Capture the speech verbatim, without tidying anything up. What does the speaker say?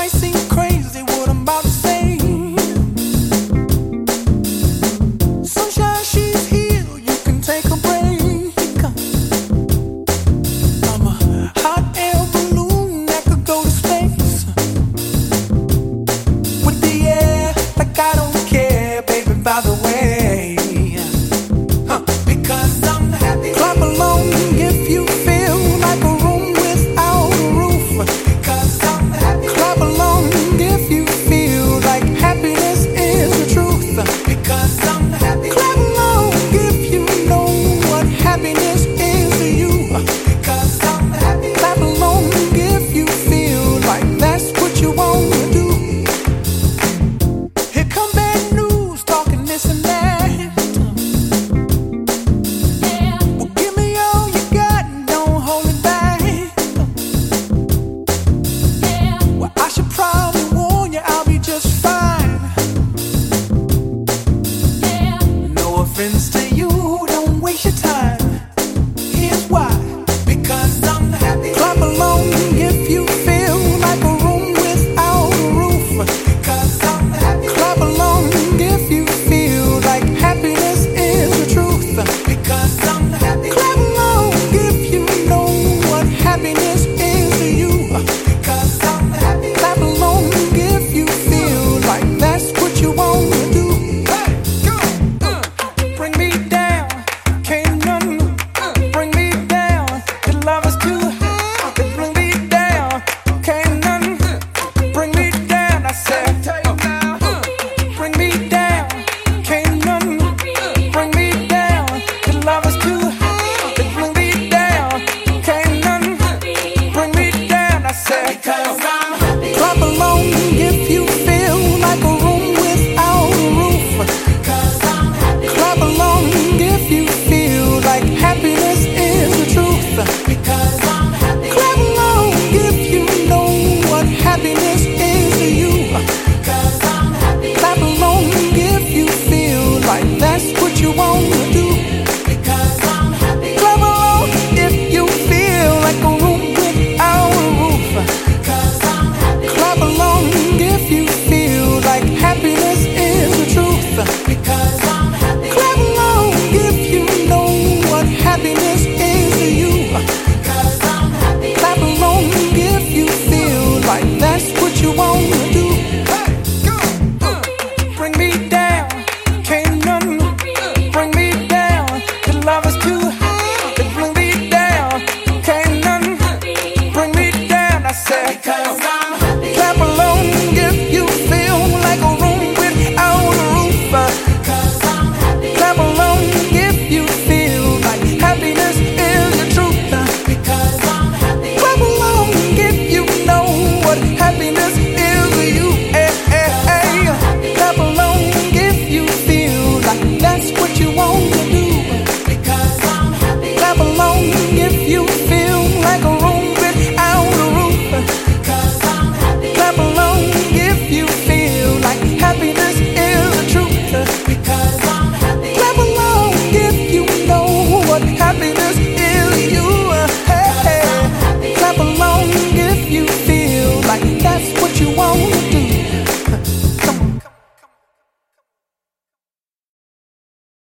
seem crazy what I'm about to say. Sunshine, she's here, you can take a break. I'm a hot air balloon that could go to space. With the air, like I don't care, baby, by the way. Huh. Because I'm happy. Clap along if you feel like a room without a roof. Because I'm happy. Clap along if you feel like happiness is the truth. Because I'm happy. Clap along if you know what happiness is to you. Because I'm happy. Clap along if you feel like that's what you want to do. Here come bad news, talking this and that. Well, give me all you got and don't hold it back. Well, I should probably warn you, I'll be just fine. No offense to you, don't waste your time. Here's why. Because I'm happy. Clap along if you feel like a room without a roof. Because I'm happy. Clap along if you feel like happiness is the truth. Because I'm happy. Clap along if you know what happiness is to you. Because I'm happy. Clap along if you feel like that's what you want to do. Hey, go, uh, bring me down, can't none bring me down. Your love is too high, bring me down, can't none bring me down. I said, uh, bring me down, can't none bring me down. Your love is too high, bring me down, can't none bring me down. I said, because I'm happy. Clap along if you feel like a room without a roof. Because I'm happy. Clap along if you feel like happiness is the truth. Because I'm happy. Clap along if you know what happiness is to you. Because I'm happy. Clap along if you feel like that's what you want to do. Because I'm happy. Clap along if you feel like a room without a roof. Because I'm happy. Clap along if you feel like happiness is the truth. Because I'm happy. Clap along if you know what happiness is to you. Because I'm happy. Clap along if you feel like that's what you want to do. Hey, go, uh, bring me down, can't none bring me down. Your love is too high, bring me down, can't none bring me down. I said, because I'm